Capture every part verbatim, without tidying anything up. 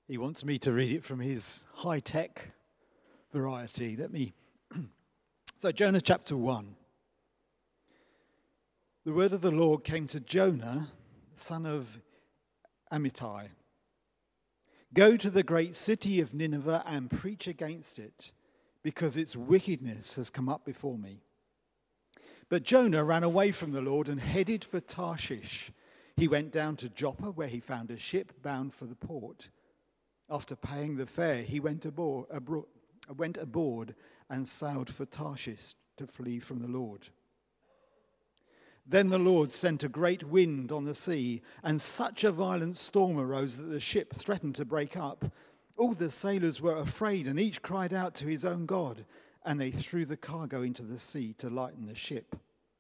He wants me to read it from his high-tech variety. Let me... So Jonah chapter one. The word of the Lord came to Jonah, son of Amittai. Go to the great city of Nineveh and preach against it, because its wickedness has come up before me. But Jonah ran away from the Lord and headed for Tarshish. He went down to Joppa, where he found a ship bound for the port. After paying the fare, he went aboard, abroad, went aboard and sailed for Tarshish to flee from the Lord. Then the Lord sent a great wind on the sea, and such a violent storm arose that the ship threatened to break up. All the sailors were afraid, and each cried out to his own God, and they threw the cargo into the sea to lighten the ship.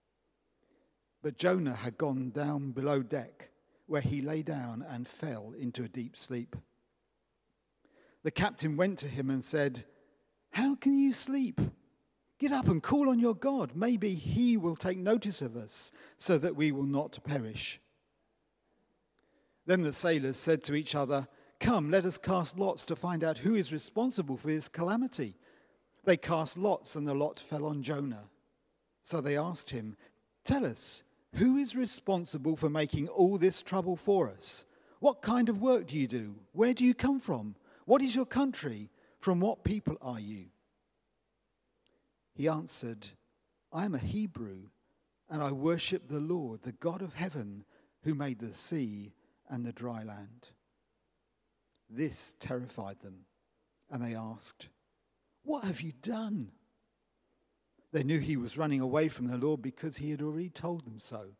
But Jonah had gone down below deck, where he lay down and fell into a deep sleep. The captain went to him and said, "How can you sleep? Get up and call on your God. Maybe he will take notice of us, so that we will not perish." Then the sailors said to each other, "Come, let us cast lots to find out who is responsible for this calamity." They cast lots, and the lot fell on Jonah. So they asked him, "Tell us, who is responsible for making all this trouble for us? What kind of work do you do? Where do you come from? What is your country? From what people are you?" He answered, "I am a Hebrew, and I worship the Lord, the God of heaven, who made the sea and the dry land." This terrified them, and they asked, "What have you done?" They knew he was running away from the Lord because he had already told them so.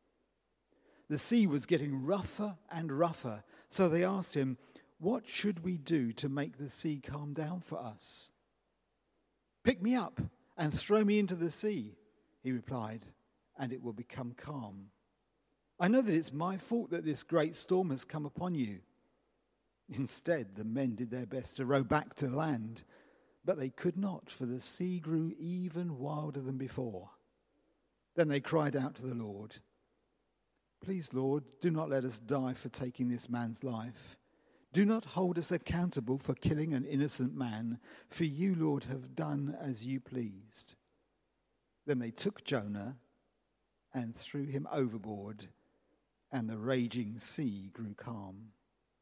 The sea was getting rougher and rougher, so they asked him, "What should we do to make the sea calm down for us?" "Pick me up and throw me into the sea," he replied, "and it will become calm. I know that it's my fault that this great storm has come upon you." Instead, the men did their best to row back to land, but they could not, for the sea grew even wilder than before. Then they cried out to the Lord, "Please, Lord, do not let us die for taking this man's life. Do not hold us accountable for killing an innocent man, for you, Lord, have done as you pleased." Then they took Jonah and threw him overboard, and the raging sea grew calm.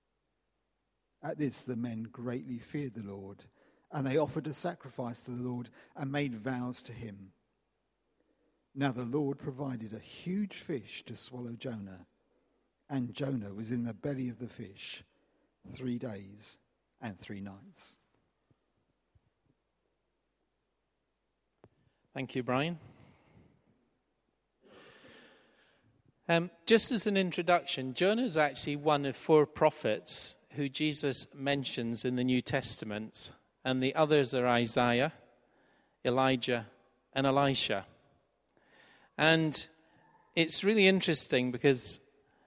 At this, the men greatly feared the Lord, and they offered a sacrifice to the Lord and made vows to him. Now the Lord provided a huge fish to swallow Jonah, and Jonah was in the belly of the fish three days and three nights. Thank you, Brian. Um, just as an introduction, Jonah is actually one of four prophets who Jesus mentions in the New Testament, and the others are Isaiah, Elijah, and Elisha. And it's really interesting because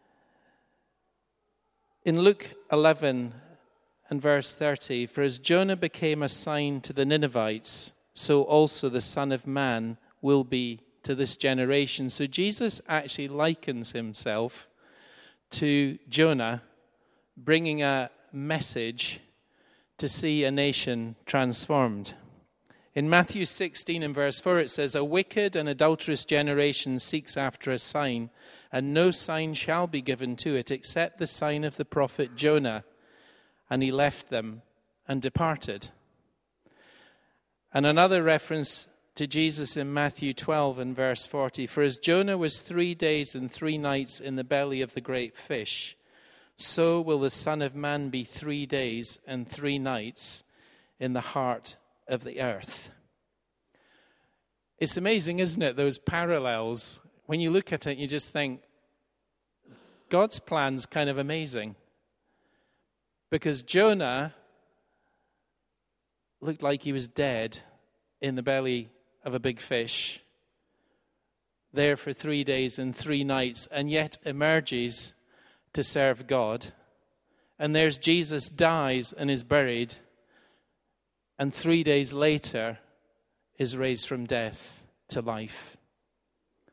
in Luke eleven and verse thirty, "For as Jonah became a sign to the Ninevites, so also the Son of Man will be to this generation." So Jesus actually likens himself to Jonah, bringing a message to see a nation transformed. In Matthew sixteen and verse four, it says, "A wicked and adulterous generation seeks after a sign, and no sign shall be given to it except the sign of the prophet Jonah. And he left them and departed." And another reference to Jesus in Matthew twelve and verse forty, "For as Jonah was three days and three nights in the belly of the great fish, so will the Son of Man be three days and three nights in the heart of the earth." It's amazing, isn't it, those parallels? When you look at it, you just think, God's plan's kind of amazing. Because Jonah looked like he was dead in the belly of a big fish, there for three days and three nights, and yet emerges to serve God. And there's Jesus, dies and is buried, and three days later is raised from death to life.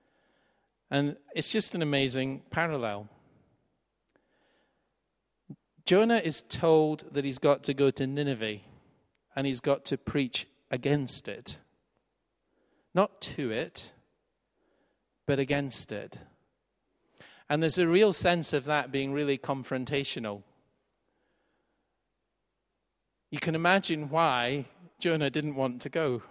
And it's just an amazing parallel. Jonah is told that he's got to go to Nineveh and he's got to preach against it. Not to it, but against it. And there's a real sense of that being really confrontational. You can imagine why Jonah didn't want to go.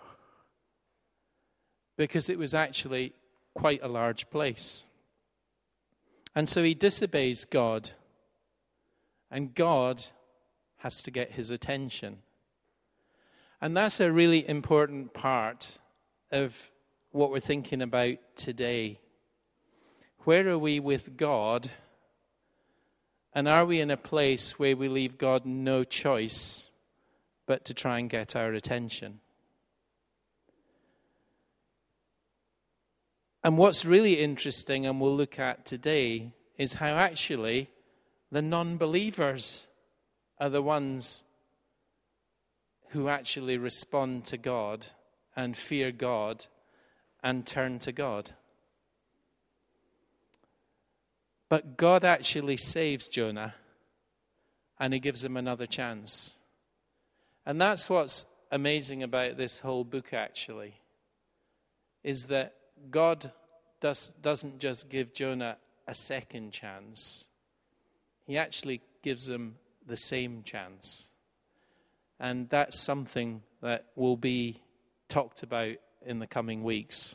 Because it was actually quite a large place. And so he disobeys God. And God has to get his attention. And that's a really important part of what we're thinking about today. Where are we with God? And are we in a place where we leave God no choice but to try and get our attention? And what's really interesting, and we'll look at today, is how actually the non-believers are the ones who actually respond to God and fear God and turn to God. But God actually saves Jonah and he gives him another chance. And that's what's amazing about this whole book actually, is that God does, doesn't just give Jonah a second chance. He actually gives him the same chance. And that's something that will be talked about in the coming weeks.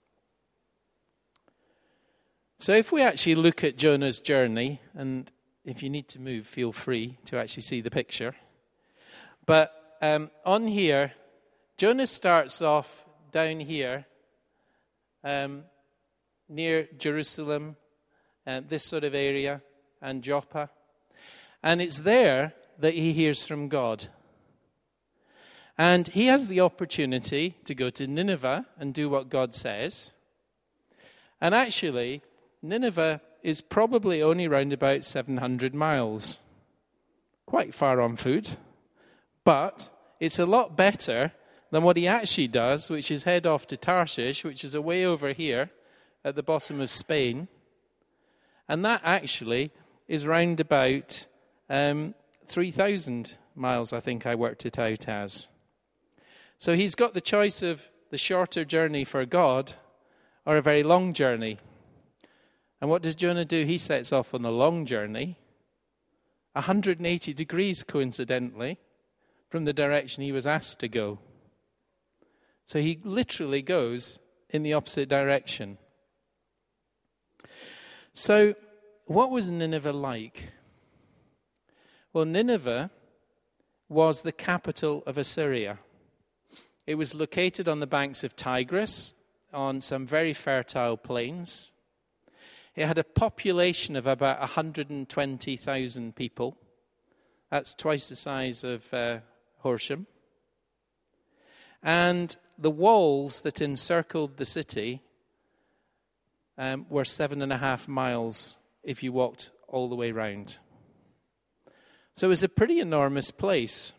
So if we actually look at Jonah's journey, and if you need to move, feel free to actually see the picture. But um, on here, Jonah starts off down here, um, near Jerusalem, and this sort of area, and Joppa. And it's there that he hears from God. And he has the opportunity to go to Nineveh and do what God says. And actually, Nineveh is probably only round about seven hundred miles. Quite far on foot. But it's a lot better than what he actually does, which is head off to Tarshish, which is away over here at the bottom of Spain. And that actually is round about um, three thousand miles, I think I worked it out as. So he's got the choice of the shorter journey for God or a very long journey. And what does Jonah do? He sets off on the long journey, one hundred eighty degrees coincidentally, from the direction he was asked to go. So he literally goes in the opposite direction. So what was Nineveh like? Well, Nineveh was the capital of Assyria. It was located on the banks of Tigris, on some very fertile plains. It had a population of about one hundred twenty thousand people. That's twice the size of uh, Horsham. And the walls that encircled the city um, were seven and a half miles if you walked all the way round. So it was a pretty enormous place.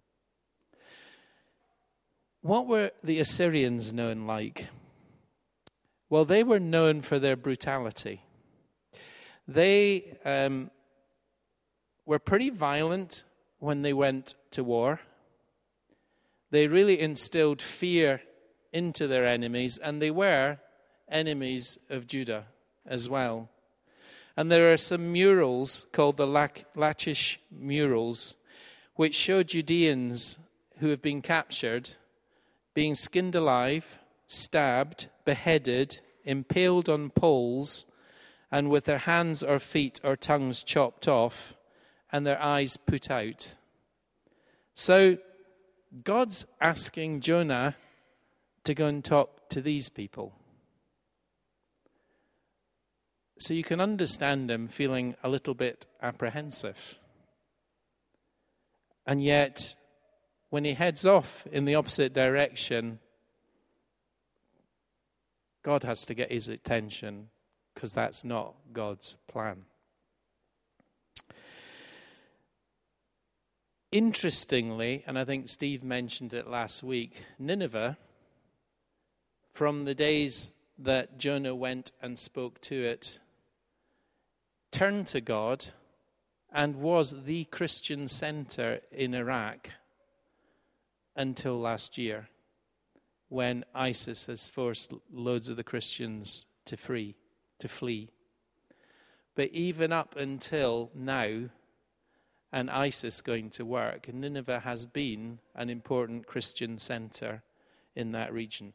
What were the Assyrians known like? Well, they were known for their brutality. They um, were pretty violent when they went to war. They really instilled fear into their enemies, and they were enemies of Judah as well. And there are some murals called the Lachish murals, which show Judeans who have been captured being skinned alive, stabbed, beheaded, impaled on poles, and with their hands or feet or tongues chopped off, and their eyes put out. So God's asking Jonah to go and talk to these people. So you can understand him feeling a little bit apprehensive. And yet, when he heads off in the opposite direction, God has to get his attention, because that's not God's plan. Interestingly, and I think Steve mentioned it last week, Nineveh, from the days that Jonah went and spoke to it, turned to God and was the Christian center in Iraq until last year, when ISIS has forced loads of the Christians to free, to flee. But even up until now, and ISIS going to work, Nineveh has been an important Christian center in that region.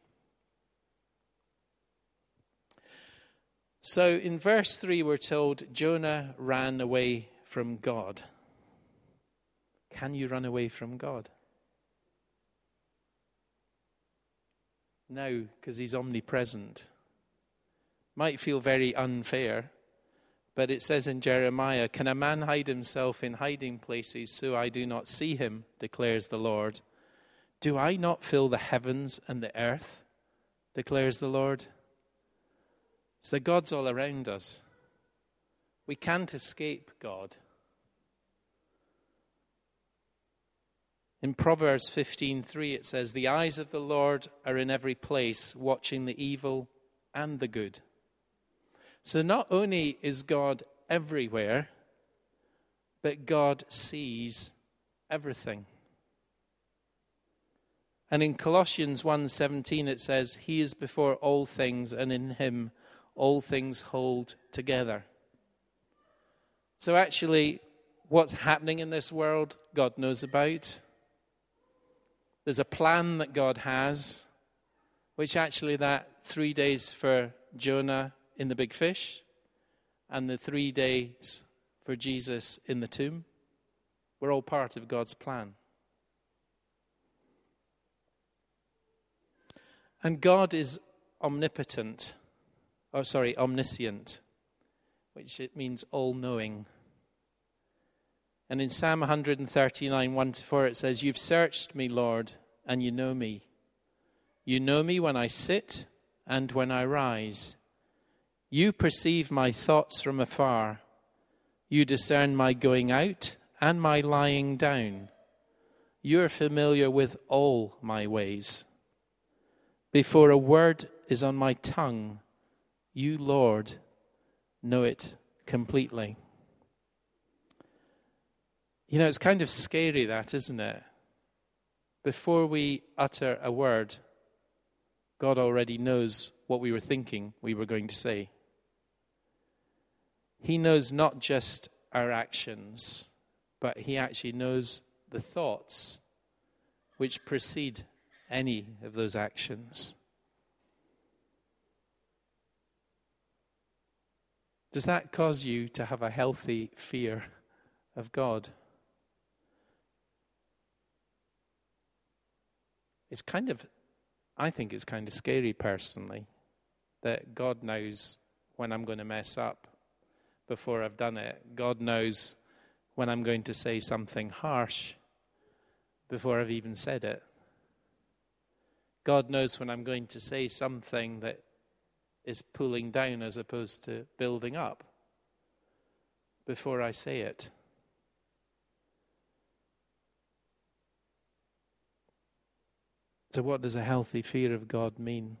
So in verse three, we're told Jonah ran away from God. Can you run away from God? No, because he's omnipresent. Might feel very unfair, but it says in Jeremiah, "Can a man hide himself in hiding places so I do not see him, declares the Lord? Do I not fill the heavens and the earth, declares the Lord?" So God's all around us. We can't escape God. In Proverbs fifteen three, it says, "The eyes of the Lord are in every place, watching the evil and the good." So not only is God everywhere, but God sees everything. And in Colossians one seventeen, it says, "He is before all things, and in him all things hold together." So actually, what's happening in this world, God knows about. There's a plan that God has, which actually that three days for Jonah in the big fish and the three days for Jesus in the tomb, we're all part of God's plan. And God is omnipotent, or sorry, omniscient, which it means all-knowing. And in Psalm one thirty-nine, one to four, it says, "You've searched me, Lord, and you know me. You know me when I sit and when I rise. You perceive my thoughts from afar. You discern my going out and my lying down. You are familiar with all my ways. Before a word is on my tongue, you, Lord, know it completely." You know, it's kind of scary, that, isn't it? Before we utter a word, God already knows what we were thinking we were going to say. He knows not just our actions, but he actually knows the thoughts which precede any of those actions. Does that cause you to have a healthy fear of God? It's kind of, I think it's kind of scary personally, that God knows when I'm going to mess up before I've done it. God knows when I'm going to say something harsh before I've even said it. God knows when I'm going to say something that is pulling down as opposed to building up before I say it. So what does a healthy fear of God mean?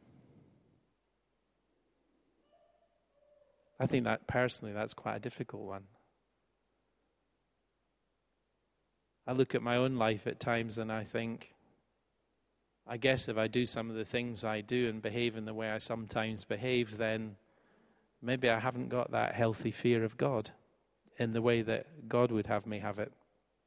I think that personally, that's quite a difficult one. I look at my own life at times and I think, I guess if I do some of the things I do and behave in the way I sometimes behave, then maybe I haven't got that healthy fear of God in the way that God would have me have it.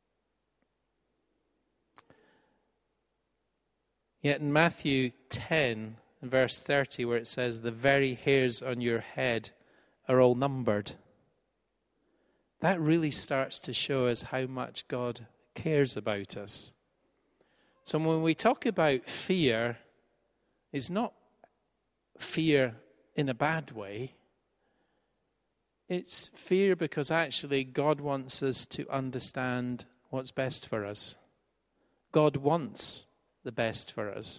Yet in Matthew ten, verse thirty, where it says, "The very hairs on your head are all numbered," that really starts to show us how much God cares about us. So when we talk about fear, it's not fear in a bad way. It's fear because actually God wants us to understand what's best for us. God wants the best for us.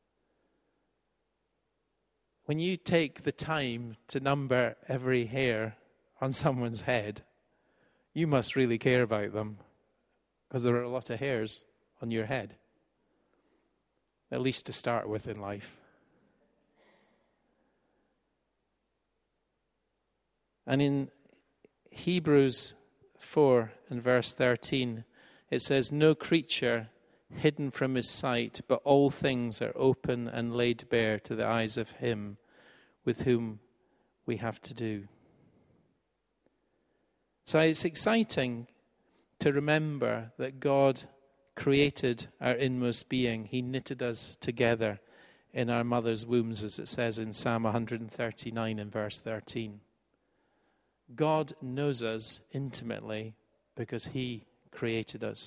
When you take the time to number every hair on someone's head, you must really care about them, because there are a lot of hairs on your head, at least to start with in life. And in Hebrews four and verse thirteen, it says, "No creature hidden from his sight, but all things are open and laid bare to the eyes of him with whom we have to do." So it's exciting to remember that God created our inmost being. He knitted us together in our mother's wombs, as it says in Psalm one thirty-nine and verse thirteen. God knows us intimately because he created us.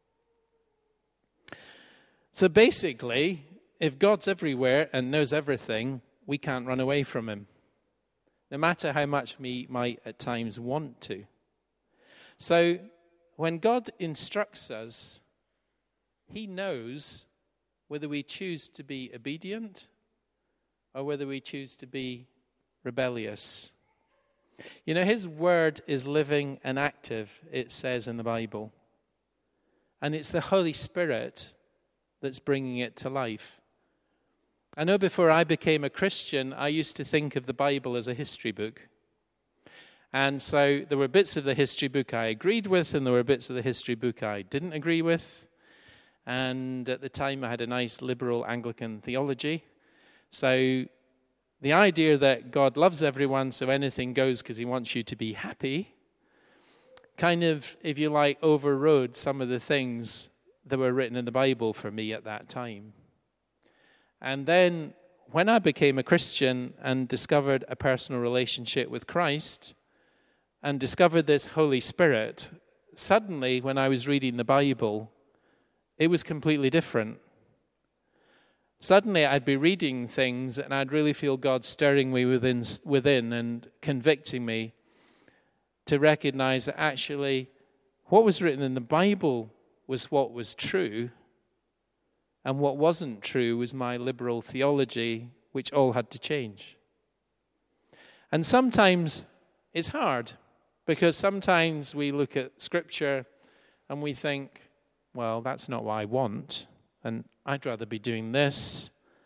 So basically, if God's everywhere and knows everything, we can't run away from him, no matter how much we might at times want to. So when God instructs us, he knows whether we choose to be obedient or whether we choose to be rebellious. You know, his word is living and active, it says in the Bible. And it's the Holy Spirit that's bringing it to life. I know before I became a Christian, I used to think of the Bible as a history book. And so there were bits of the history book I agreed with, and there were bits of the history book I didn't agree with. And at the time, I had a nice liberal Anglican theology. So the idea that God loves everyone, so anything goes because he wants you to be happy, kind of, if you like, overrode some of the things that were written in the Bible for me at that time. And then when I became a Christian and discovered a personal relationship with Christ and discovered this Holy Spirit, suddenly when I was reading the Bible, it was completely different. Suddenly I'd be reading things and I'd really feel God stirring me within, within and convicting me to recognize that actually what was written in the Bible was what was true, and what wasn't true was my liberal theology, which all had to change. And sometimes it's hard, because sometimes we look at Scripture and we think, well, that's not what I want, and I'd rather be doing this.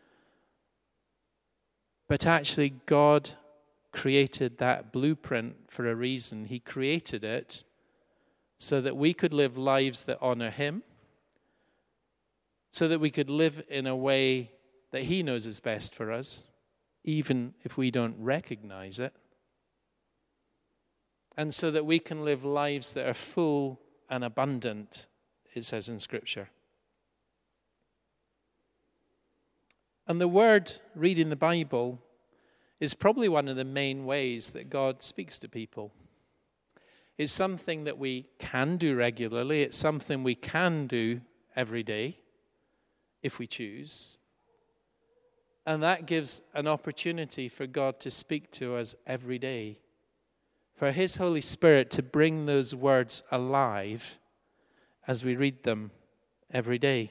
But actually, God created that blueprint for a reason. He created it so that we could live lives that honor him, so that we could live in a way that he knows is best for us, even if we don't recognize it, and so that we can live lives that are full and abundant, it says in Scripture. And the word, reading the Bible, is probably one of the main ways that God speaks to people. It's something that we can do regularly. It's something we can do every day, if we choose. And that gives an opportunity for God to speak to us every day, for his Holy Spirit to bring those words alive as we read them every day.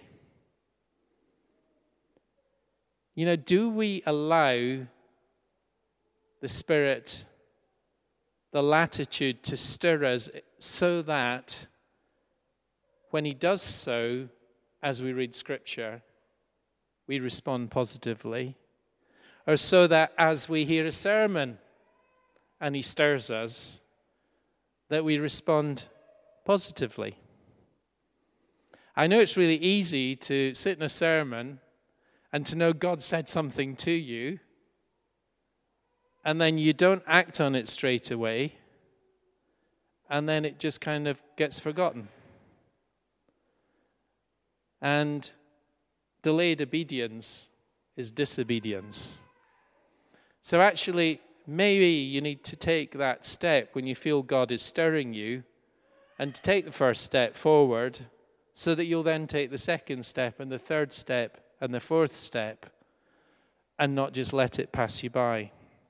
You know, do we allow the Spirit the latitude to stir us so that when he does so, as we read Scripture, we respond positively? Or so that as we hear a sermon and he stirs us, that we respond positively? I know it's really easy to sit in a sermon and to know God said something to you, and then you don't act on it straight away, and then it just kind of gets forgotten. And delayed obedience is disobedience. So actually, maybe you need to take that step when you feel God is stirring you, and to take the first step forward, so that you'll then take the second step and the third step and the fourth step, and not just let it pass you by.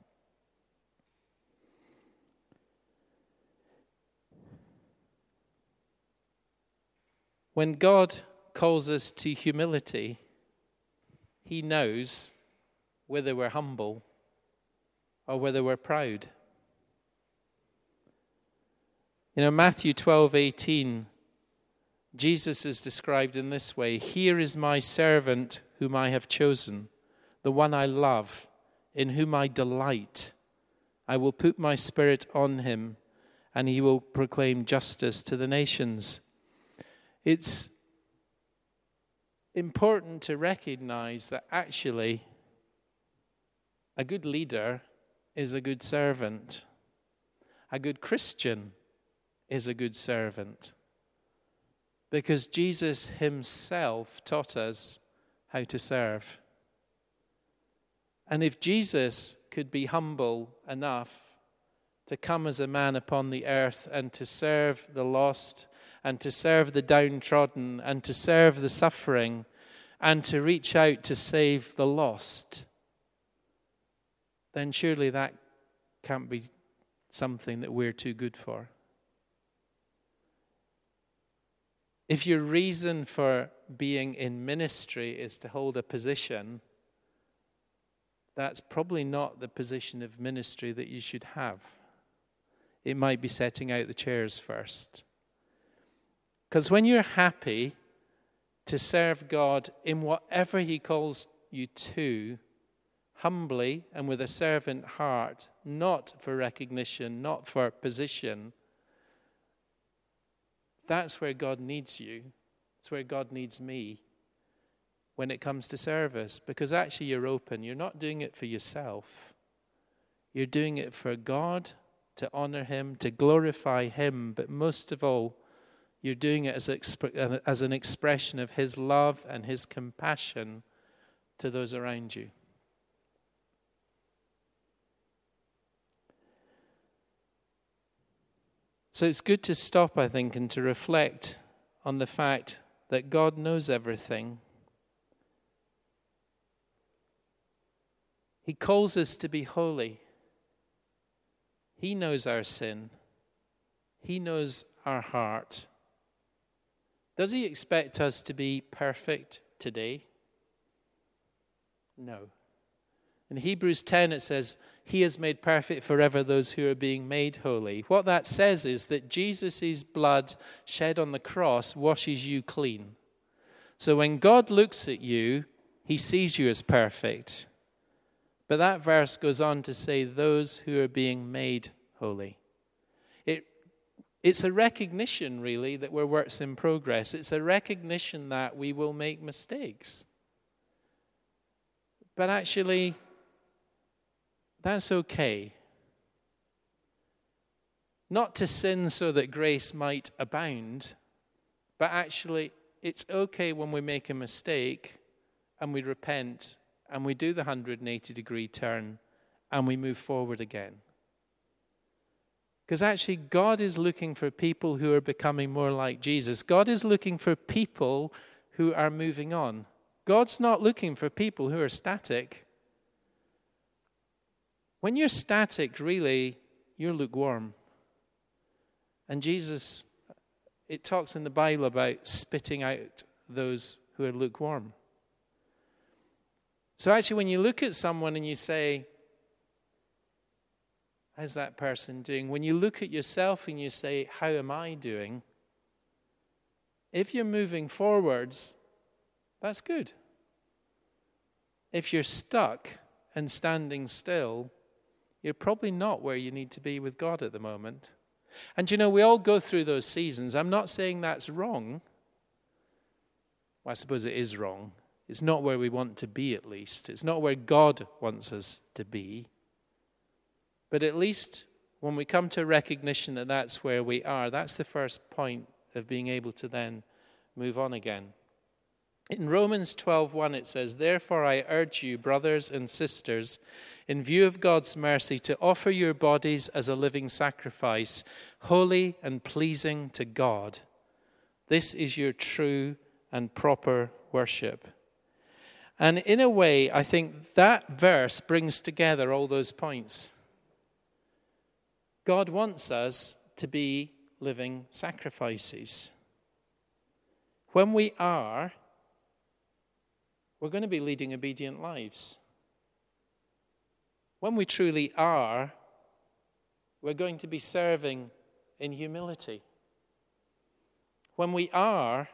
When God calls us to humility, he knows whether we're humble or whether we're proud. You know, Matthew twelve eighteen, Jesus is described in this way: "Here is my servant whom I have chosen, the one I love, in whom I delight. I will put my spirit on him, and he will proclaim justice to the nations. It's important to recognize that actually a good leader is a good servant. A good Christian is a good servant. Because Jesus himself taught us how to serve. And if Jesus could be humble enough to come as a man upon the earth and to serve the lost and to serve the downtrodden and to serve the suffering and to reach out to save the lost, then surely that can't be something that we're too good for. If your reason for being in ministry is to hold a position, that's probably not the position of ministry that you should have. It might be setting out the chairs first. Because when you're happy to serve God in whatever he calls you to, humbly and with a servant heart, not for recognition, not for position, that's where God needs you. It's where God needs me when it comes to service. Because actually you're open. You're not doing it for yourself. You're doing it for God, to honor him, to glorify him. But most of all, you're doing it as, exp- as an expression of his love and his compassion to those around you. So it's good to stop, I think, and to reflect on the fact that God knows everything. He calls us to be holy. He knows our sin. He knows our heart. Does he expect us to be perfect today? No. In Hebrews ten it says, he has made perfect forever those who are being made holy. What that says is that Jesus' blood shed on the cross washes you clean. So when God looks at you, he sees you as perfect. But that verse goes on to say those who are being made holy. It, it's a recognition, really, that we're works in progress. It's a recognition that we will make mistakes. But actually, that's okay. Not to sin so that grace might abound, but actually it's okay when we make a mistake and we repent and we do the one hundred eighty degree turn and we move forward again. Because actually God is looking for people who are becoming more like Jesus. God is looking for people who are moving on. God's not looking for people who are static. When you're static, really, you're lukewarm. And Jesus, it talks in the Bible about spitting out those who are lukewarm. So actually, when you look at someone and you say, how's that person doing? When you look at yourself and you say, how am I doing? If you're moving forwards, that's good. If you're stuck and standing still, you're probably not where you need to be with God at the moment. And you know, we all go through those seasons. I'm not saying that's wrong. Well, I suppose it is wrong. It's not where we want to be, at least. It's not where God wants us to be. But at least when we come to a recognition that that's where we are, that's the first point of being able to then move on again. In Romans twelve one it says, therefore I urge you, brothers and sisters, in view of God's mercy, to offer your bodies as a living sacrifice, holy and pleasing to God. This is your true and proper worship. And in a way, I think that verse brings together all those points. God wants us to be living sacrifices. When we are, we're going to be leading obedient lives. When we truly are, we're going to be serving in humility. When we are,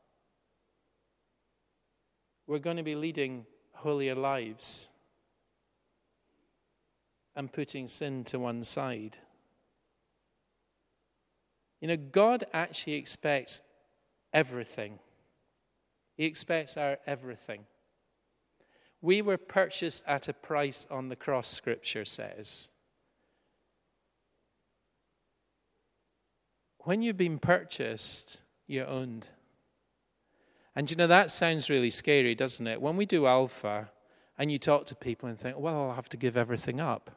we're going to be leading holier lives and putting sin to one side. You know, God actually expects everything. He expects our everything. We were purchased at a price on the cross, Scripture says. When you've been purchased, you're owned. And you know, that sounds really scary, doesn't it? When we do Alpha and you talk to people and think, well, I'll have to give everything up.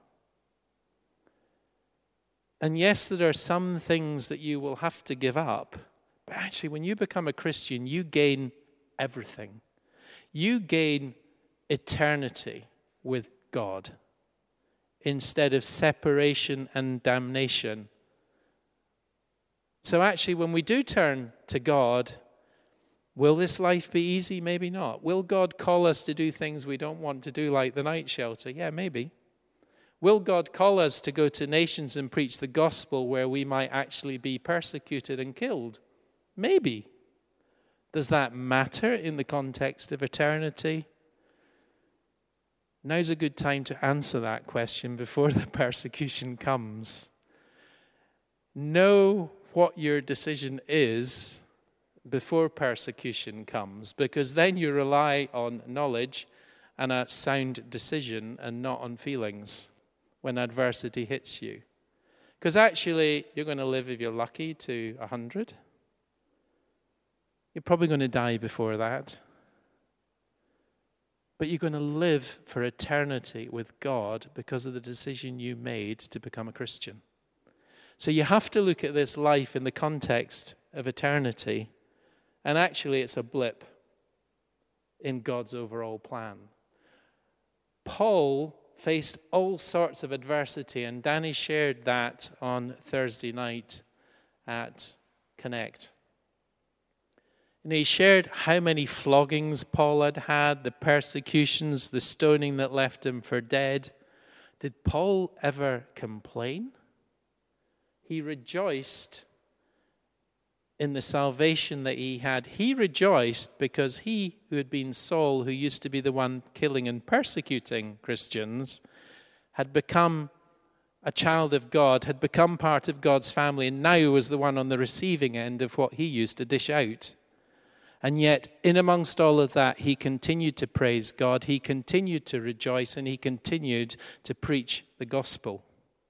And yes, there are some things that you will have to give up. But actually, when you become a Christian, you gain everything. You gain eternity with God instead of separation and damnation. So actually, when we do turn to God, will this life be easy? Maybe not. Will God call us to do things we don't want to do, like the night shelter? Yeah, maybe. Will God call us to go to nations and preach the gospel where we might actually be persecuted and killed? Maybe. Does that matter in the context of eternity? Now's a good time to answer that question before the persecution comes. Know what your decision is before persecution comes, because then you rely on knowledge and a sound decision and not on feelings when adversity hits you. Because actually, you're going to live, if you're lucky, to one hundred. You're probably going to die before that. But you're going to live for eternity with God because of the decision you made to become a Christian. So you have to look at this life in the context of eternity. And actually, it's a blip in God's overall plan. Paul faced all sorts of adversity, and Danny shared that on Thursday night at Connect. And he shared how many floggings Paul had had, the persecutions, the stoning that left him for dead. Did Paul ever complain? He rejoiced in the salvation that he had. He rejoiced because he, who had been Saul, who used to be the one killing and persecuting Christians, had become a child of God, had become part of God's family, and now was the one on the receiving end of what he used to dish out. And yet, in amongst all of that, he continued to praise God, he continued to rejoice, and he continued to preach the gospel.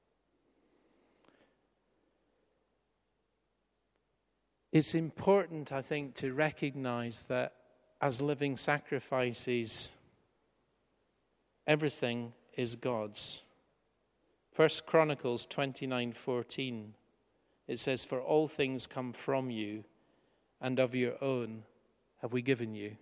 It's important, I think, to recognize that as living sacrifices, everything is God's. First Chronicles twenty-nine fourteen, it says, "For all things come from you, and of your own have we given you."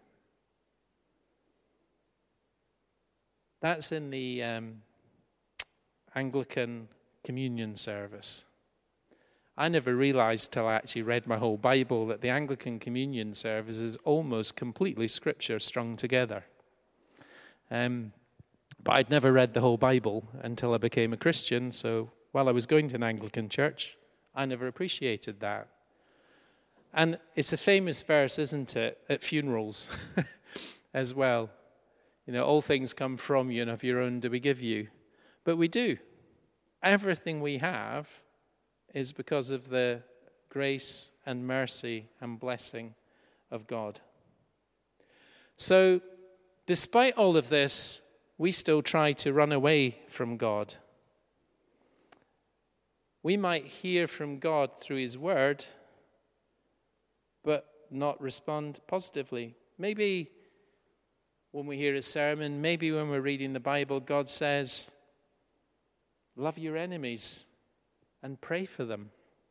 That's in the um, Anglican communion service. I never realized till I actually read my whole Bible that the Anglican communion service is almost completely scripture strung together. Um, but I'd never read the whole Bible until I became a Christian, so while I was going to an Anglican church, I never appreciated that. And it's a famous verse, isn't it, at funerals as well. You know, all things come from you, and of your own do we give you. But we do. Everything we have is because of the grace and mercy and blessing of God. So, despite all of this, we still try to run away from God. We might hear from God through his word, but not respond positively. Maybe when we hear a sermon, maybe when we're reading the Bible, God says, love your enemies and pray for them.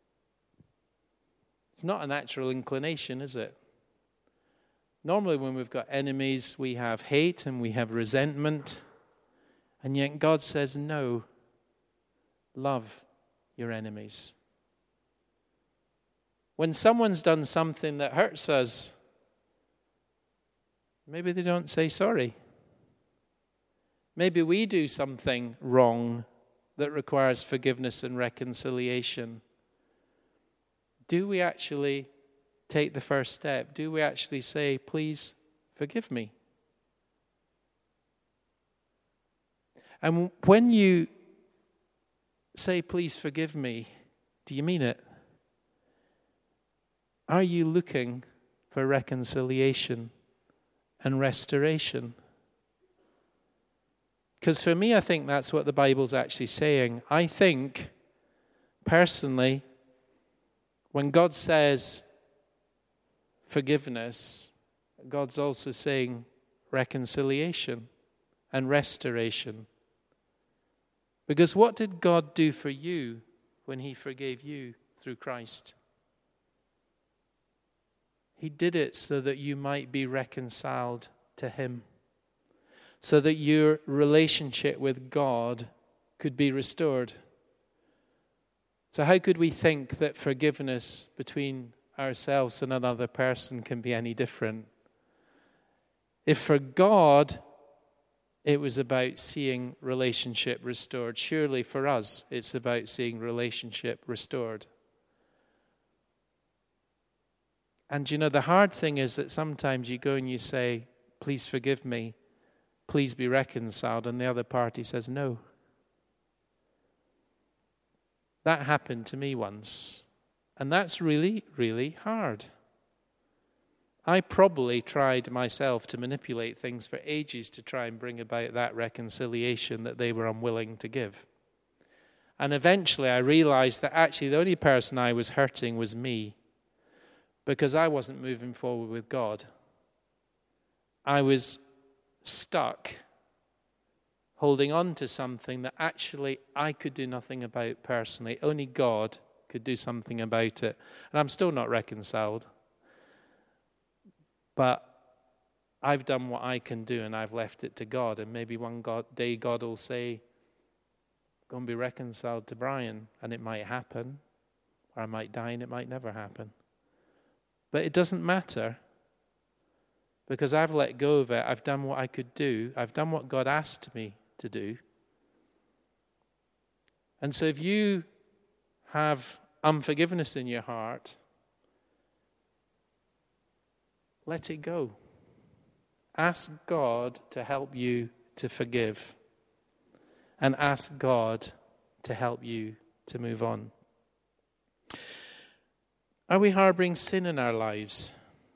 It's not a natural inclination, is it? Normally when we've got enemies, we have hate and we have resentment. And yet God says, no, love your enemies. When someone's done something that hurts us, maybe they don't say sorry. Maybe we do something wrong that requires forgiveness and reconciliation. Do we actually take the first step? Do we actually say, please forgive me? And when you say, please forgive me, do you mean it? Are you looking for reconciliation and restoration? Because for me, I think that's what the Bible's actually saying. I think, personally, when God says forgiveness, God's also saying reconciliation and restoration. Because what did God do for you when he forgave you through Christ? He did it so that you might be reconciled to him, so that your relationship with God could be restored. So how could we think that forgiveness between ourselves and another person can be any different? If for God it was about seeing relationship restored, surely for us it's about seeing relationship restored. And you know, the hard thing is that sometimes you go and you say, please forgive me, please be reconciled, and the other party says no. That happened to me once, and that's really, really hard. I probably tried myself to manipulate things for ages to try and bring about that reconciliation that they were unwilling to give. And eventually I realized that actually the only person I was hurting was me, because I wasn't moving forward with God. I was stuck holding on to something that actually I could do nothing about personally. Only God could do something about it. And I'm still not reconciled. But I've done what I can do and I've left it to God. And maybe one God, day God will say, go and be reconciled to Brian. And it might happen. Or I might die and it might never happen. But it doesn't matter, because I've let go of it. I've done what I could do. I've done what God asked me to do. And so if you have unforgiveness in your heart, let it go. Ask God to help you to forgive. And ask God to help you to move on. Are we harboring sin in our lives?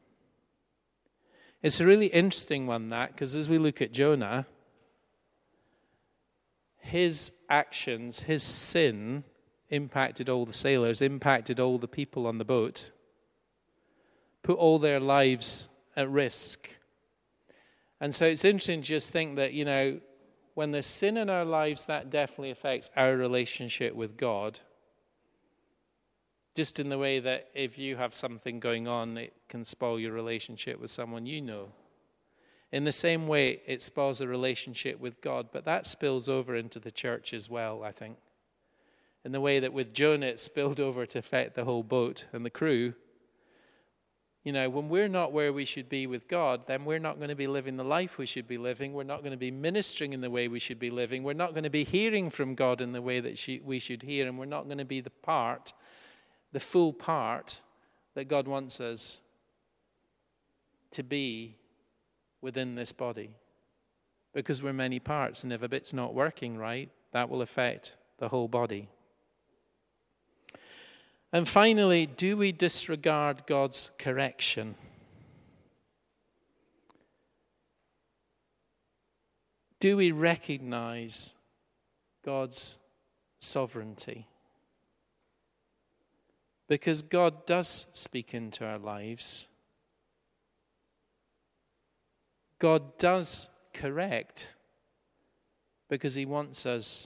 It's a really interesting one, that, because as we look at Jonah, his actions, his sin, impacted all the sailors, impacted all the people on the boat, put all their lives at risk. And so it's interesting to just think that, you know, when there's sin in our lives, that definitely affects our relationship with God. Just in the way that if you have something going on, it can spoil your relationship with someone you know. In the same way, it spoils a relationship with God, but that spills over into the church as well, I think. In the way that with Jonah, it spilled over to affect the whole boat and the crew. You know, when we're not where we should be with God, then we're not going to be living the life we should be living. We're not going to be ministering in the way we should be living. We're not going to be hearing from God in the way that she, we should hear, and we're not going to be the part the full part that God wants us to be within this body. Because we're many parts, and if a bit's not working right, that will affect the whole body. And finally, do we disregard God's correction? Do we recognize God's sovereignty? Because God does speak into our lives. God does correct because he wants us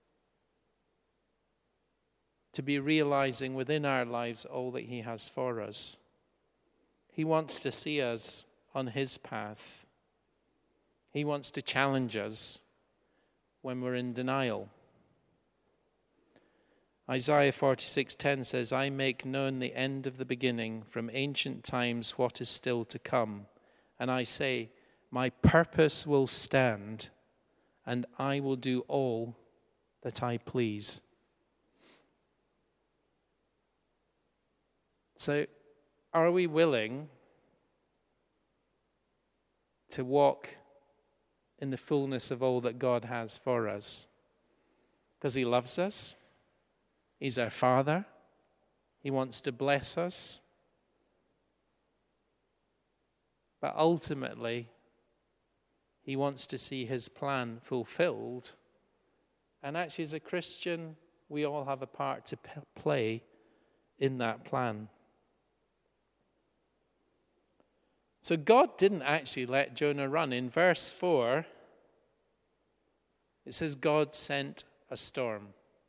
to be realizing within our lives all that he has for us. He wants to see us on his path. He wants to challenge us when we're in denial. Isaiah forty-six ten says, I make known the end of the beginning, from ancient times what is still to come. And I say, my purpose will stand, and I will do all that I please. So, are we willing to walk in the fullness of all that God has for us? Because he loves us. He's our Father. He wants to bless us. But ultimately, he wants to see his plan fulfilled. And actually, as a Christian, we all have a part to p- play in that plan. So God didn't actually let Jonah run. In verse four, it says God sent a storm.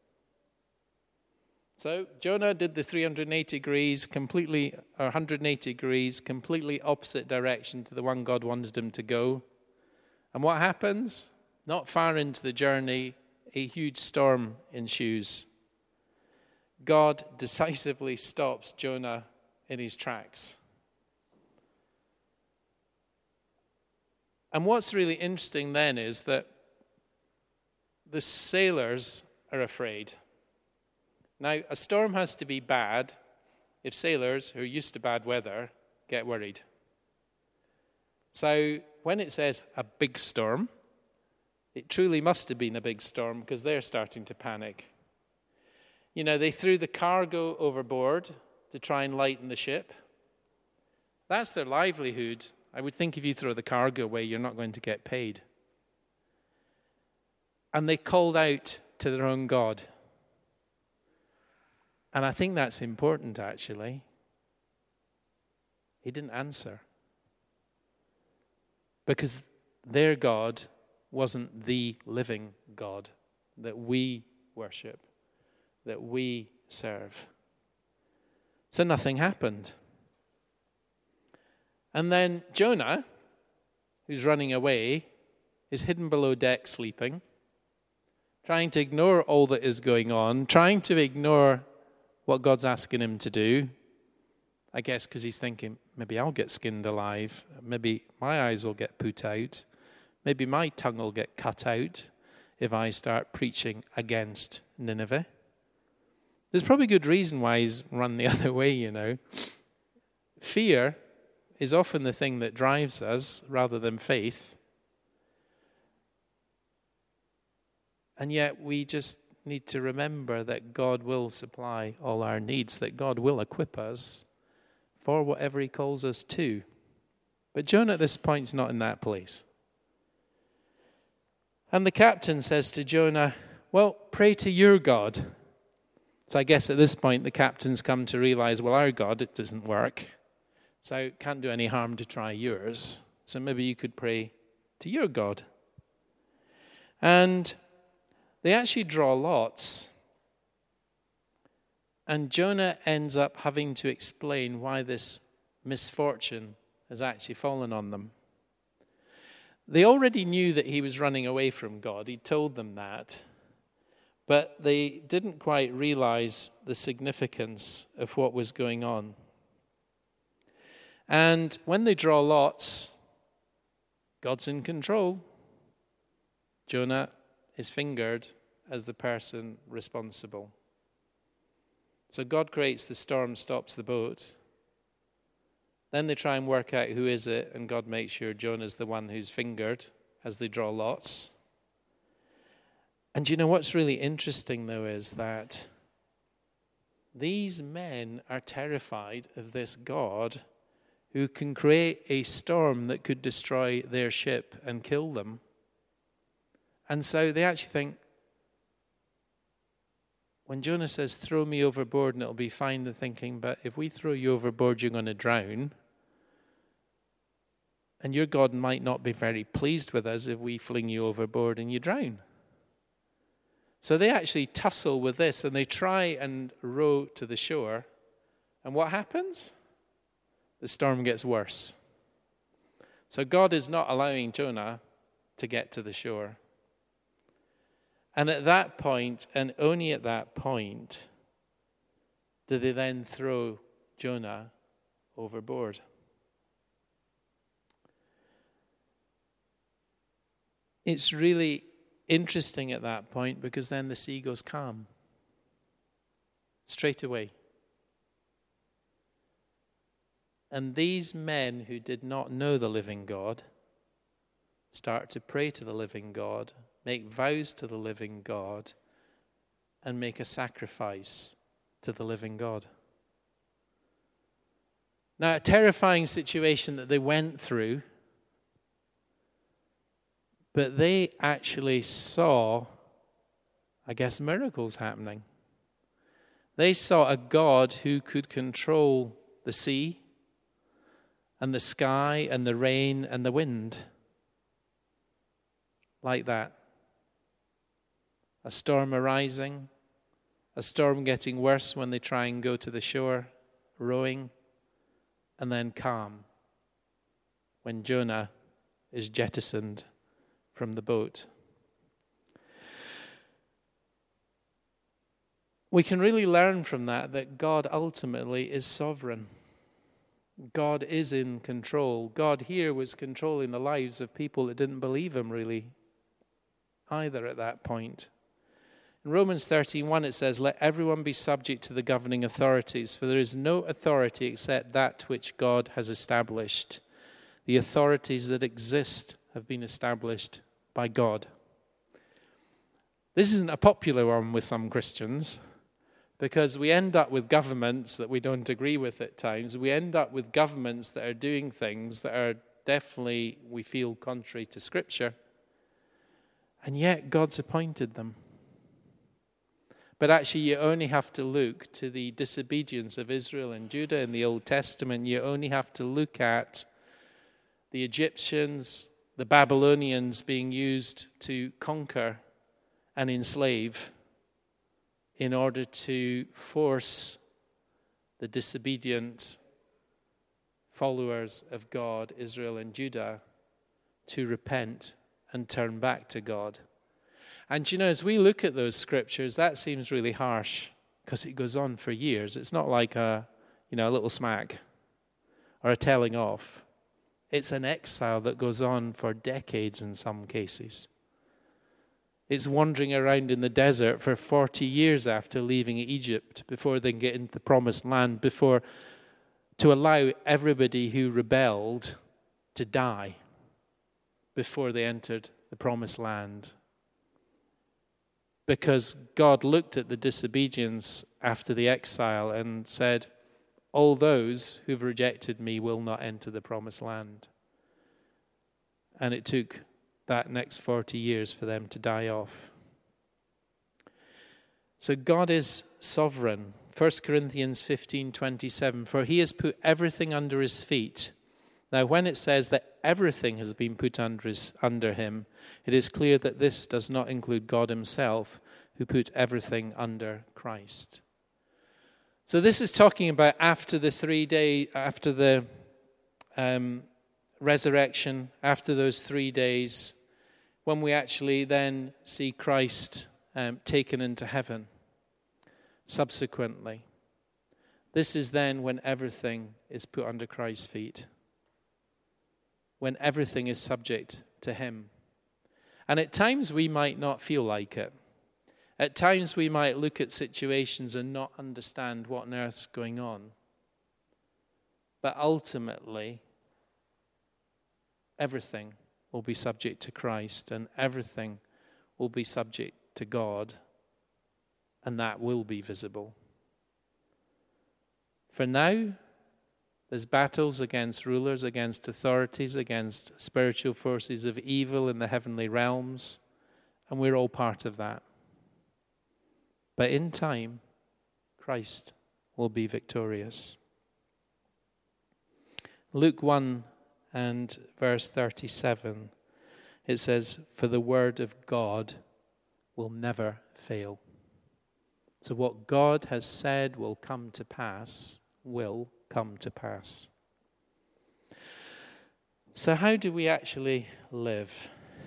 So Jonah did the three hundred eighty degrees, completely, or one hundred eighty degrees, completely opposite direction to the one God wanted him to go. And what happens? Not far into the journey, a huge storm ensues. God decisively stops Jonah in his tracks. And what's really interesting then is that the sailors are afraid. Now, a storm has to be bad if sailors who are used to bad weather get worried. So when it says a big storm, it truly must have been a big storm because they're starting to panic. You know, they threw the cargo overboard to try and lighten the ship. That's their livelihood. I would think if you throw the cargo away, you're not going to get paid. And they called out to their own God. And I think that's important, actually. He didn't answer. Because their God wasn't the living God that we worship, that we serve. So nothing happened. And then Jonah, who's running away, is hidden below deck sleeping, trying to ignore all that is going on, trying to ignore what God's asking him to do. I guess because he's thinking, maybe I'll get skinned alive. Maybe my eyes will get put out. Maybe my tongue will get cut out if I start preaching against Nineveh. There's probably good reason why he's run the other way, you know. Fear is often the thing that drives us rather than faith. And yet we just need to remember that God will supply all our needs, that God will equip us for whatever he calls us to. But Jonah at this point is not in that place. And the captain says to Jonah, well, pray to your God. So I guess at this point the captain's come to realize, well, our God, it doesn't work. So it can't do any harm to try yours. So maybe you could pray to your God. And they actually draw lots. And Jonah ends up having to explain why this misfortune has actually fallen on them. They already knew that he was running away from God. He told them that. But they didn't quite realize the significance of what was going on. And when they draw lots, God's in control. Jonah is fingered as the person responsible. So God creates the storm, stops the boat. Then they try and work out who is it, and God makes sure Jonah's the one who's fingered as they draw lots. And you know what's really interesting, though, is that these men are terrified of this God who can create a storm that could destroy their ship and kill them. And so they actually think, when Jonah says, throw me overboard and it'll be fine, they're thinking, but if we throw you overboard, you're going to drown. And your God might not be very pleased with us if we fling you overboard and you drown. So they actually tussle with this and they try and row to the shore. And what happens? The storm gets worse. So God is not allowing Jonah to get to the shore. And at that point, and only at that point, do they then throw Jonah overboard. It's really interesting at that point because then the sea goes calm. Straight away. And these men who did not know the living God start to pray to the living God, make vows to the living God, and make a sacrifice to the living God. Now, a terrifying situation that they went through, but they actually saw, I guess, miracles happening. They saw a God who could control the sea and the sky and the rain and the wind. Like that. A storm arising, a storm getting worse when they try and go to the shore, rowing, and then calm when Jonah is jettisoned from the boat. We can really learn from that that God ultimately is sovereign. God is in control. God here was controlling the lives of people that didn't believe him really either at that point. In Romans thirteen one it says, "Let everyone be subject to the governing authorities, for there is no authority except that which God has established. The authorities that exist have been established by God." This isn't a popular one with some Christians, because we end up with governments that we don't agree with at times. We end up with governments that are doing things that are definitely, we feel, contrary to Scripture. And yet God's appointed them. But actually, you only have to look to the disobedience of Israel and Judah in the Old Testament. You only have to look at the Egyptians, the Babylonians being used to conquer and enslave in order to force the disobedient followers of God, Israel and Judah, to repent and turn back to God. And you know, as we look at those scriptures, that seems really harsh because it goes on for years. It's not like a, you know, a little smack or a telling off. It's an exile that goes on for decades in some cases. It's wandering around in the desert for forty years after leaving Egypt before they get into the promised land, before to allow everybody who rebelled to die before they entered the promised land. Because God looked at the disobedience after the exile and said, all those who've rejected me will not enter the promised land. And it took that next forty years for them to die off. So God is sovereign. First Corinthians fifteen twenty-seven, for he has put everything under his feet. Now, when it says that everything has been put under, his, under him, it is clear that this does not include God himself, who put everything under Christ. So this is talking about after the three day, after the um, resurrection, after those three days, when we actually then see Christ um, taken into heaven. Subsequently, this is then when everything is put under Christ's feet, when everything is subject to him. And at times we might not feel like it. At times we might look at situations and not understand what on earth's going on. But ultimately, everything will be subject to Christ, and everything will be subject to God, and that will be visible. For now, there's battles against rulers, against authorities, against spiritual forces of evil in the heavenly realms, and we're all part of that. But in time, Christ will be victorious. Luke one and verse thirty-seven, it says, for the word of God will never fail. So what God has said will come to pass, will come to pass. So how do we actually live?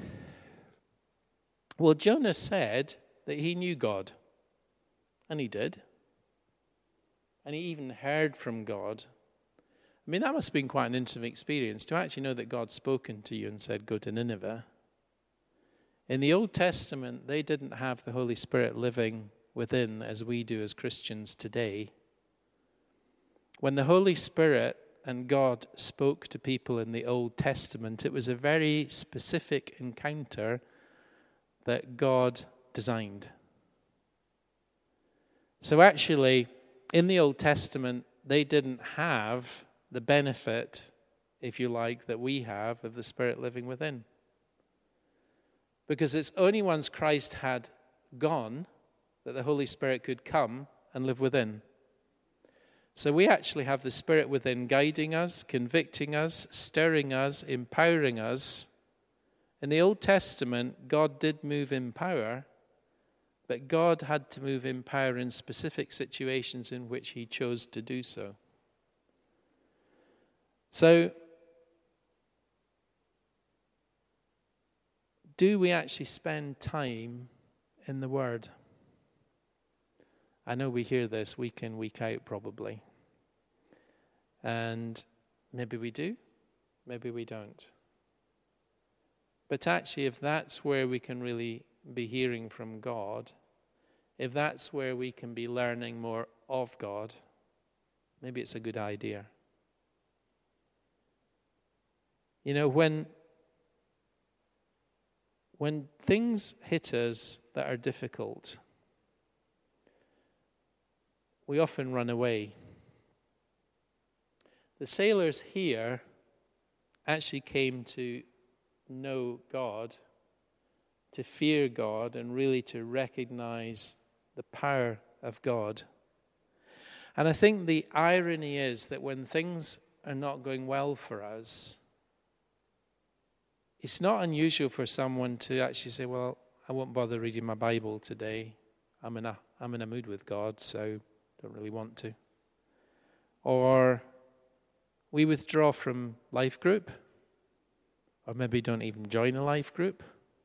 Well, Jonah said that he knew God, and he did. And he even heard from God. I mean, that must have been quite an interesting experience to actually know that God's spoken to you and said, go to Nineveh. In the Old Testament, they didn't have the Holy Spirit living within as we do as Christians today. When the Holy Spirit and God spoke to people in the Old Testament, it was a very specific encounter that God designed. So actually, in the Old Testament, they didn't have the benefit, if you like, that we have of the Spirit living within. Because it's only once Christ had gone that the Holy Spirit could come and live within. So we actually have the Spirit within guiding us, convicting us, stirring us, empowering us. In the Old Testament, God did move in power, but God had to move in power in specific situations in which he chose to do so. So, do we actually spend time in the Word? I know we hear this week in, week out probably. And maybe we do, maybe we don't. But actually, if that's where we can really be hearing from God, if that's where we can be learning more of God, maybe it's a good idea. You know, when when things hit us that are difficult, we often run away. The sailors here actually came to know God, to fear God, and really to recognize the power of God. And I think the irony is that when things are not going well for us, it's not unusual for someone to actually say, well, I won't bother reading my Bible today. I'm in a, I'm in a mood with God, so don't really want to. Or we withdraw from life group, or maybe don't even join a life group,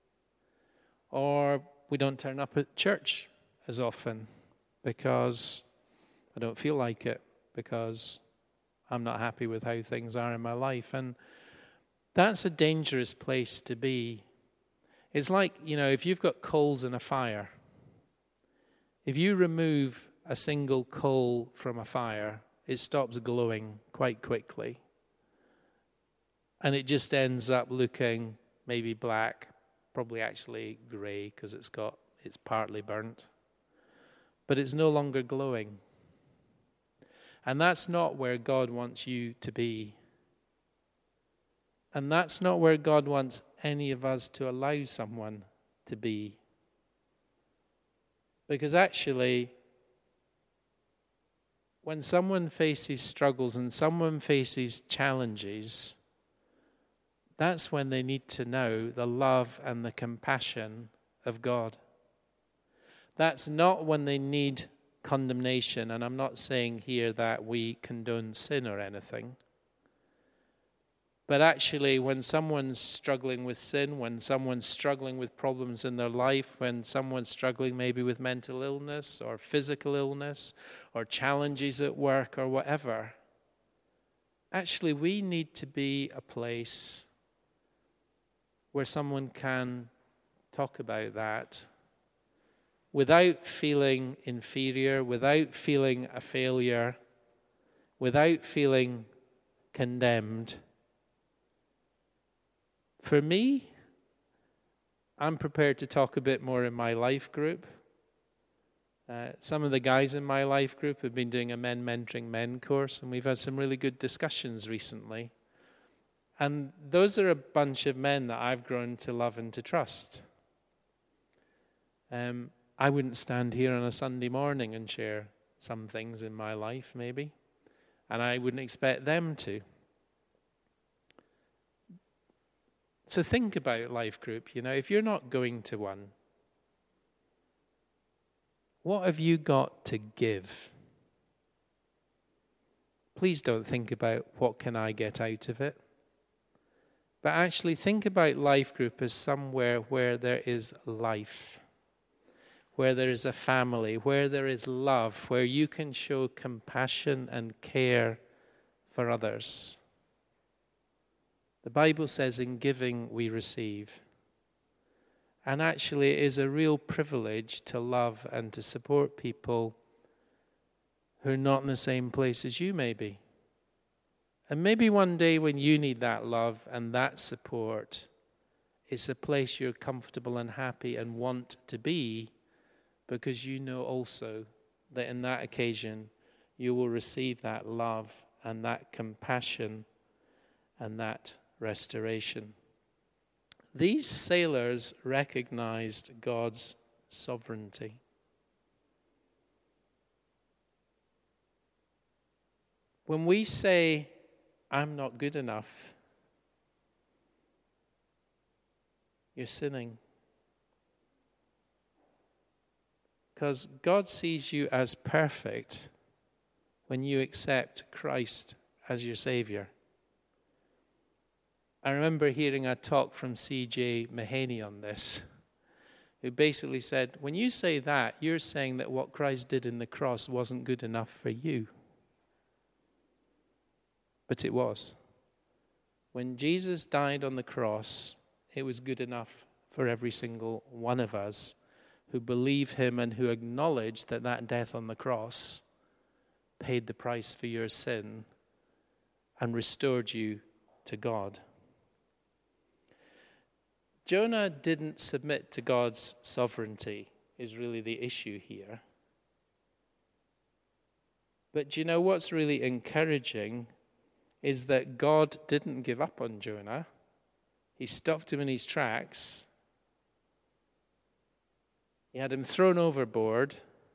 or we don't turn up at church as often because I don't feel like it, because I'm not happy with how things are in my life. And that's a dangerous place to be. It's like, you know, if you've got coals in a fire, if you remove a single coal from a fire, it stops glowing quite quickly. And it just ends up looking maybe black, probably actually grey because it's got it's partly burnt. But it's no longer glowing. And that's not where God wants you to be. And that's not where God wants any of us to allow someone to be. Because actually, when someone faces struggles and someone faces challenges, that's when they need to know the love and the compassion of God. That's not when they need condemnation. And I'm not saying here that we condone sin or anything. But actually, when someone's struggling with sin, when someone's struggling with problems in their life, when someone's struggling maybe with mental illness or physical illness or challenges at work or whatever, actually we need to be a place where someone can talk about that without feeling inferior, without feeling a failure, without feeling condemned. For me, I'm prepared to talk a bit more in my life group. Uh, some of the guys in my life group have been doing a Men Mentoring Men course, and we've had some really good discussions recently. And those are a bunch of men that I've grown to love and to trust. Um, I wouldn't stand here on a Sunday morning and share some things in my life, maybe. And I wouldn't expect them to. So think about life group. You know, if you're not going to one, what have you got to give? Please don't think about what can I get out of it. But actually think about life group as somewhere where there is life, where there is a family, where there is love, where you can show compassion and care for others. The Bible says in giving we receive. And actually it is a real privilege to love and to support people who are not in the same place as you may be. And maybe one day when you need that love and that support, it's a place you're comfortable and happy and want to be, because you know also that in that occasion you will receive that love and that compassion and that restoration. These sailors recognized God's sovereignty. When we say, I'm not good enough, you're sinning. Because God sees you as perfect when you accept Christ as your Savior. I remember hearing a talk from C J Mahaney on this, who basically said, when you say that, you're saying that what Christ did in the cross wasn't good enough for you. But it was. When Jesus died on the cross, it was good enough for every single one of us who believe him and who acknowledge that that death on the cross paid the price for your sin and restored you to God. Jonah didn't submit to God's sovereignty, is really the issue here. But do you know what's really encouraging is that God didn't give up on Jonah. He stopped him in his tracks. He had him thrown overboard,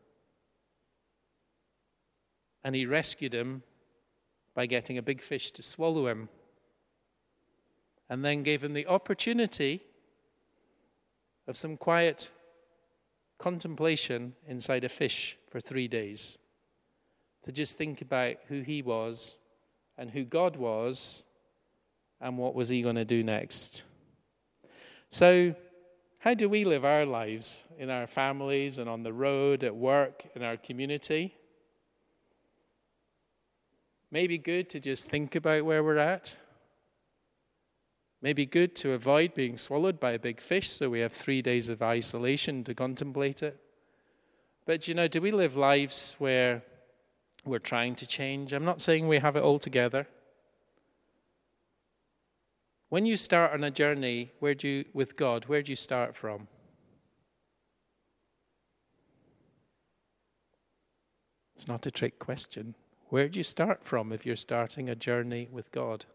and he rescued him by getting a big fish to swallow him, and then gave him the opportunity of some quiet contemplation inside a fish for three days, to just think about who he was and who God was, and what was he going to do next. So, how do we live our lives in our families and on the road, at work, in our community? Maybe good to just think about where we're at. Maybe good to avoid being swallowed by a big fish, so we have three days of isolation to contemplate it. But, you know, do we live lives where we're trying to change? I'm not saying we have it all together. When you start on a journey, where do you, with God, where do you start from? It's not a trick question. Where do you start from if you're starting a journey with God?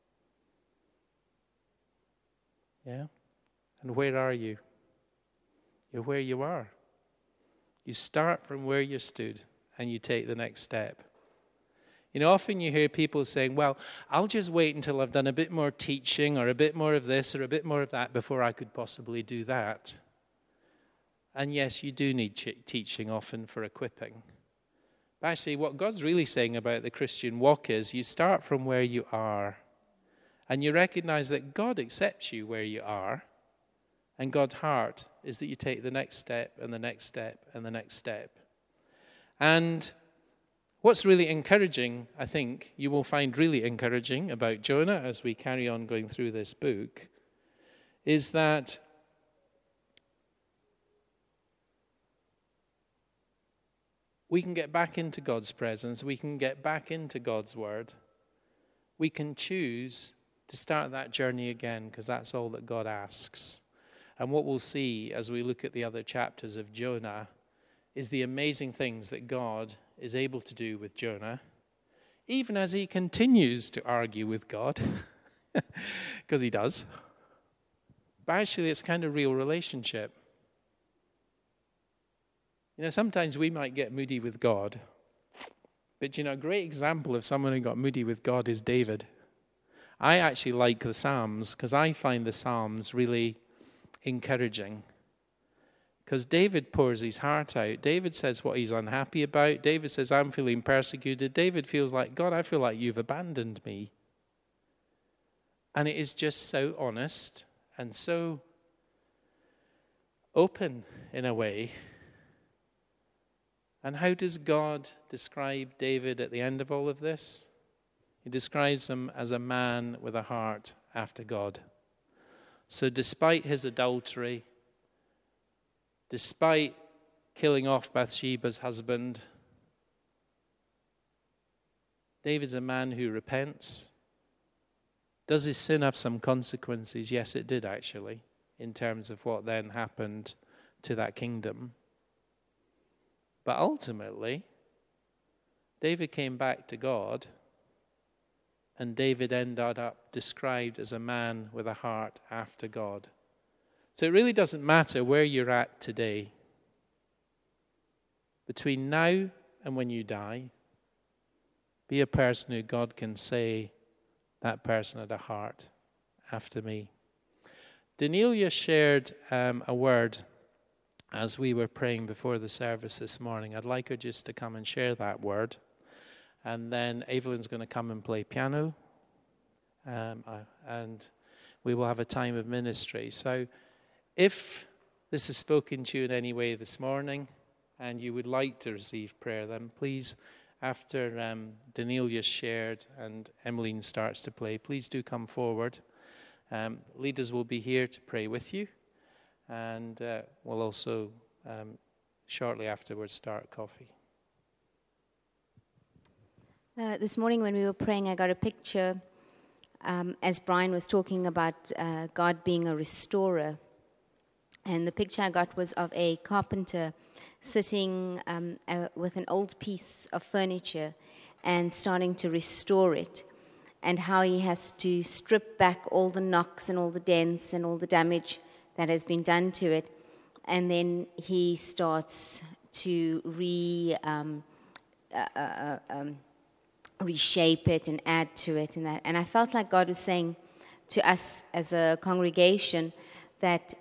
Yeah? And where are you? You're where you are. You start from where you stood and you take the next step. You know, often you hear people saying, well, I'll just wait until I've done a bit more teaching or a bit more of this or a bit more of that before I could possibly do that. And yes, you do need ch- teaching often for equipping. But actually, what God's really saying about the Christian walk is you start from where you are. And you recognize that God accepts you where you are. And God's heart is that you take the next step and the next step and the next step. And what's really encouraging, I think, you will find really encouraging about Jonah as we carry on going through this book, is that we can get back into God's presence. We can get back into God's word. We can choose to start that journey again, because that's all that God asks. And what we'll see as we look at the other chapters of Jonah is the amazing things that God is able to do with Jonah, even as he continues to argue with God, because he does. But actually, it's kind of real relationship. You know, sometimes we might get moody with God, but you know, a great example of someone who got moody with God is David. I actually like the Psalms because I find the Psalms really encouraging. Because David pours his heart out. David says what he's unhappy about. David says, I'm feeling persecuted. David feels like, God, I feel like you've abandoned me. And it is just so honest and so open in a way. And how does God describe David at the end of all of this? He describes him as a man with a heart after God. So despite his adultery, despite killing off Bathsheba's husband, David's a man who repents. Does his sin have some consequences? Yes, it did actually, in terms of what then happened to that kingdom. But ultimately, David came back to God And David ended up described as a man with a heart after God. So it really doesn't matter where you're at today. Between now and when you die, be a person who God can say, that person had a heart after me. Danielia shared um, a word as we were praying before the service this morning. I'd like her just to come and share that word. And then Evelyn's going to come and play piano. Um, and we will have a time of ministry. So if this has spoken to you in any way this morning and you would like to receive prayer, then please, after um, Danielia shared and Emmeline starts to play, please do come forward. Um, leaders will be here to pray with you. And uh, we'll also, um, shortly afterwards, start coffee. Uh, this morning when we were praying, I got a picture um, as Brian was talking about uh, God being a restorer. And the picture I got was of a carpenter sitting um, uh, with an old piece of furniture and starting to restore it, and how he has to strip back all the knocks and all the dents and all the damage that has been done to it. And then he starts to re... Um, uh, uh, um, reshape it and add to it and that. And I felt like God was saying to us as a congregation that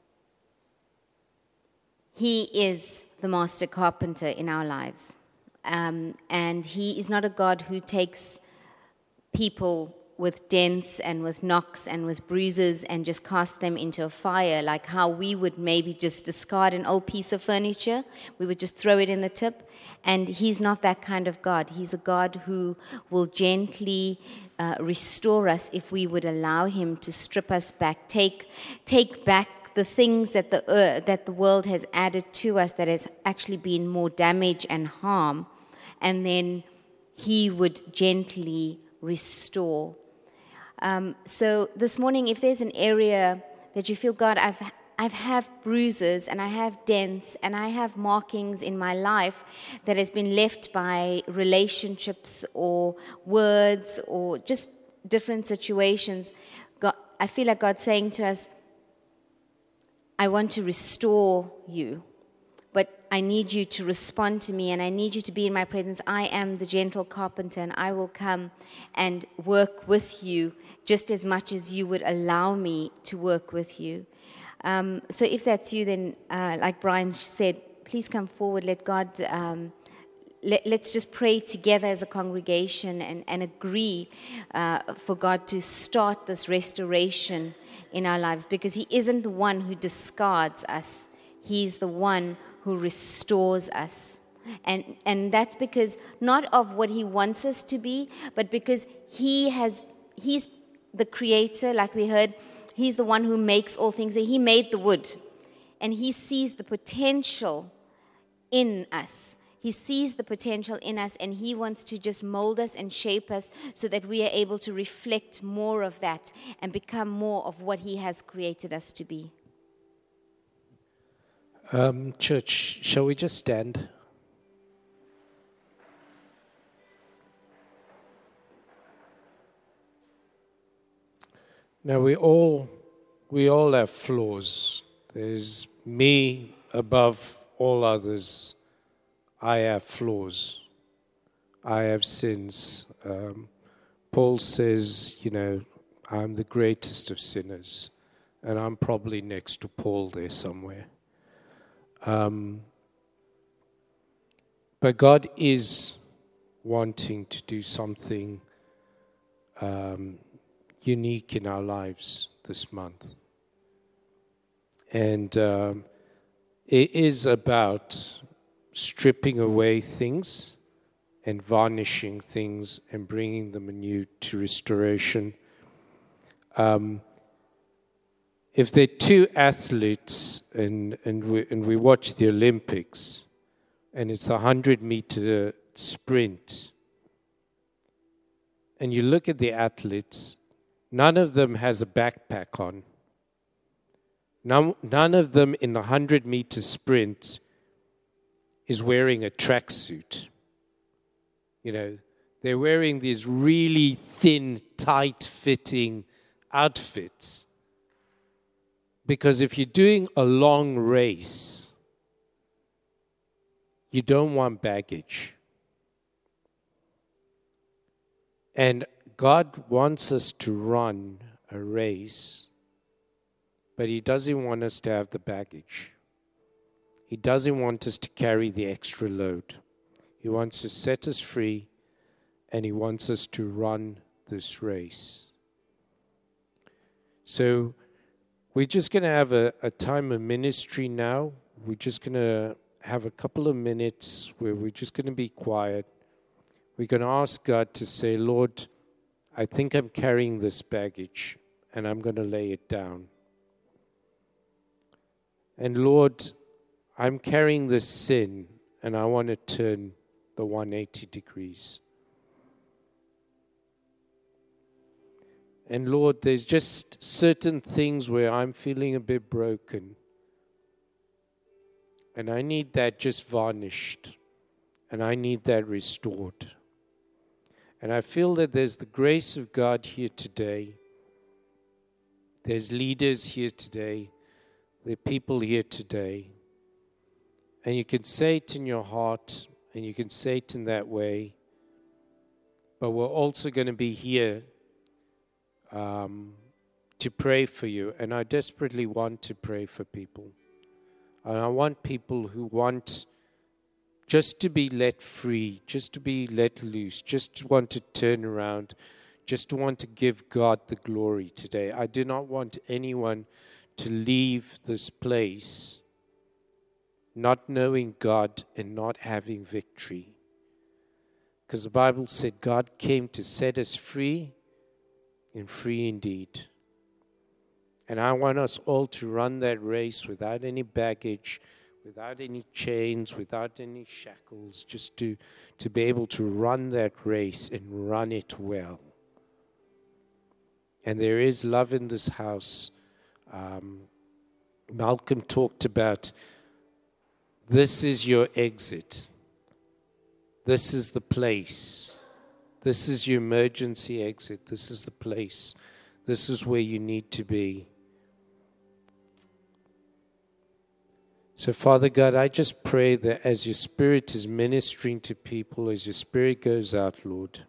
he is the master carpenter in our lives. Um, and he is not a God who takes people with dents and with knocks and with bruises and just cast them into a fire, like how we would maybe just discard an old piece of furniture. We would just throw it in the tip. And he's not that kind of God. He's a God who will gently uh, restore us if we would allow him to strip us back, take take back the things that the uh, that the world has added to us that has actually been more damage and harm, and then he would gently restore. Um, so this morning, if there's an area that you feel, God, I've I have bruises and I have dents and I have markings in my life that has been left by relationships or words or just different situations, God, I feel like God's saying to us, I want to restore you, but I need you to respond to me and I need you to be in my presence. I am the gentle carpenter and I will come and work with you just as much as you would allow me to work with you. Um, so if that's you, then uh, like Brian said, please come forward. Let God, um, let, let's just pray together as a congregation and, and agree uh, for God to start this restoration in our lives, because he isn't the one who discards us. He's the one who restores us. And and that's because not of what he wants us to be, but because he has he's the creator, like we heard. He's the one who makes all things. He made the wood, and he sees the potential in us. He sees the potential in us, and he wants to just mold us and shape us so that we are able to reflect more of that and become more of what he has created us to be. Um, church, shall we just stand? Now we all we all have flaws. There's me above all others. I have flaws. I have sins. Um, Paul says, you know, I'm the greatest of sinners, and I'm probably next to Paul there somewhere. Um, but God is wanting to do something um, unique in our lives this month. And um, it is about stripping away things and varnishing things and bringing them anew to restoration. Um, if there are two athletes and, and, we, and we watch the Olympics and it's a hundred meter sprint, and you look at the athletes, none of them has a backpack on. None, none of them in the hundred-meter sprint is wearing a tracksuit. You know, They're wearing these really thin, tight-fitting outfits. Because if you're doing a long race, you don't want baggage. And God wants us to run a race, but He doesn't want us to have the baggage. He doesn't want us to carry the extra load. He wants to set us free, and He wants us to run this race. So we're just going to have a, a time of ministry now. We're just going to have a couple of minutes where we're just going to be quiet. We're going to ask God to say, Lord, I think I'm carrying this baggage, and I'm going to lay it down. And Lord, I'm carrying this sin, and I want to turn the one hundred eighty degrees. And Lord, there's just certain things where I'm feeling a bit broken. And I need that just varnished. And I need that restored. And I feel that there's the grace of God here today. There's leaders here today. There are people here today. And you can say it in your heart, and you can say it in that way. But we're also going to be here um, to pray for you. And I desperately want to pray for people. And I want people who want just to be let free, just to be let loose, just to want to turn around, just to want to give God the glory today. I do not want anyone to leave this place not knowing God and not having victory. Because the Bible said God came to set us free and free indeed. And I want us all to run that race without any baggage, without any chains, without any shackles, just to, to be able to run that race and run it well. And there is love in this house. Um, Malcolm talked about this is your exit. This is the place. This is your emergency exit. This is the place. This is where you need to be. So, Father God, I just pray that as your Spirit is ministering to people, as your Spirit goes out, Lord,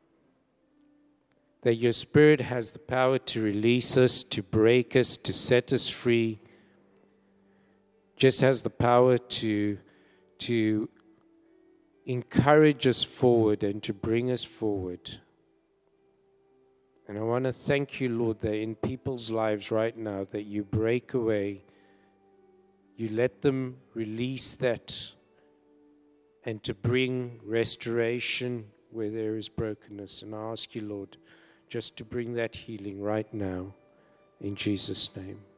that your Spirit has the power to release us, to break us, to set us free, just has the power to, to encourage us forward and to bring us forward. And I want to thank you, Lord, that in people's lives right now, that you break away, you let them release that, and to bring restoration where there is brokenness. And I ask you, Lord, just to bring that healing right now, in Jesus' name.